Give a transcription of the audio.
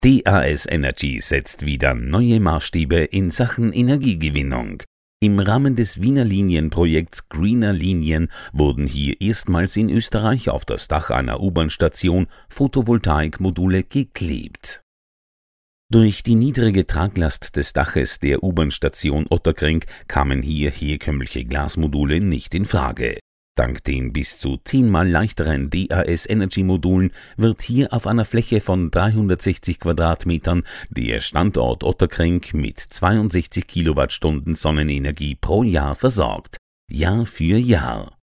DAS Energy setzt wieder neue Maßstäbe in Sachen Energiegewinnung. Im Rahmen des Wiener Linienprojekts Greener Linien wurden hier erstmals in Österreich auf das Dach einer U-Bahn-Station Photovoltaikmodule geklebt. Durch die niedrige Traglast des Daches der U-Bahn-Station Otterkring kamen hier herkömmliche Glasmodule nicht in Frage. Dank den bis zu 10-mal leichteren DAS Energy Modulen wird hier auf einer Fläche von 360 Quadratmetern der Standort Otterkring mit 62 Kilowattstunden Sonnenenergie pro Jahr versorgt, Jahr für Jahr.